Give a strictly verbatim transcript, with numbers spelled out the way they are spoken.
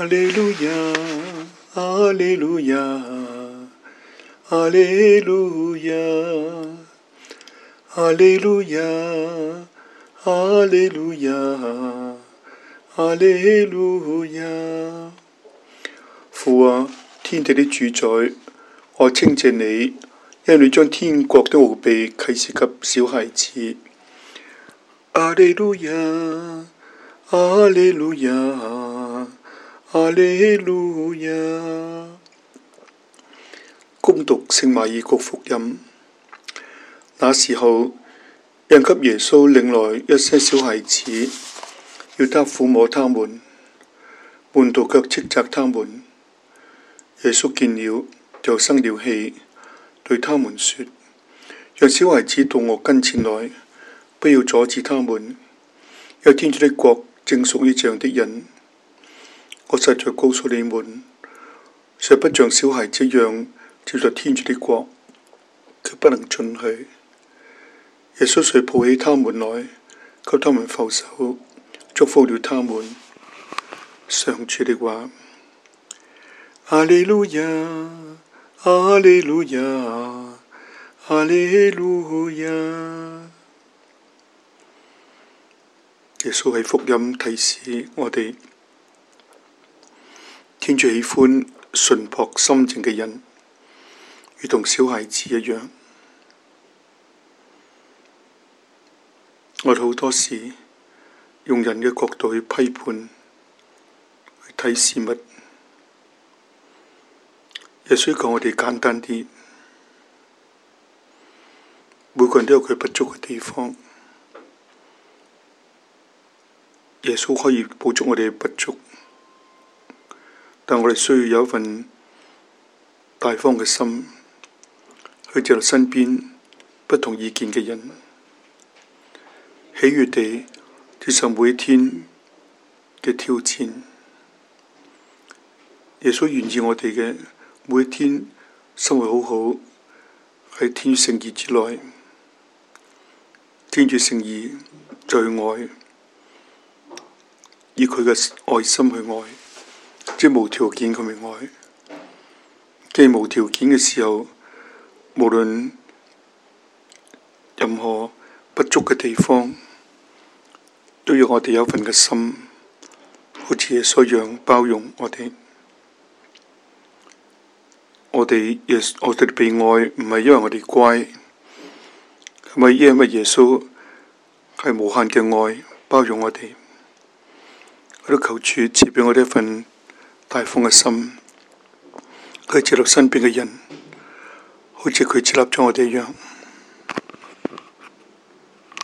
哈利路亞，哈利路亞，哈利路亞，哈利路亞，哈利路亞，哈利路亞。父啊，天地的主宰，我稱謝你，因為你將天國的奧秘啟示給小孩子。哈利路亞，哈利路亞，哈利路亞。恭讀聖馬爾谷福音。那時候，有人給耶穌領來一些小孩子，要他撫摸他們，門徒卻斥責他們。耶穌見了，就生了氣，對他們說：讓小孩子到我跟前來，不要阻止他們，因為天主的國正屬於這樣的人。我實在告訴你們，誰不像小孩子一樣接受天主的國，卻不能進去。耶穌遂抱起他們來，給他們覆手，祝福了他們。上主的話。哈利路亞，哈利路亞，哈利路亞。耶穌喺福音提示我哋，天主喜歡純樸心靜嘅人，如同小孩子一樣。我哋好多時用人嘅角度去批判，去睇事物。耶穌講我哋簡單啲，每個人都有佢不足嘅地方。耶穌可以補足我哋嘅不足，但我哋需要有一份大方嘅心，去接納身邊不同意見嘅人，喜悅地接受每一天嘅挑戰。耶穌願意我哋嘅每一天生活好好，喺天主聖意之內。天主聖意在愛，以佢嘅愛心去愛，即係無條件咁去愛。既係無條件嘅時候，無論任何不足嘅地方，都要我哋有份嘅心，好似耶穌一樣包容我哋。我哋耶我哋被愛唔係因為我哋乖，係咪因為耶穌係無限嘅愛包容我哋？我都求主賜俾我哋一份大方嘅心，去接納身邊嘅人，好似佢接納咗我哋一樣。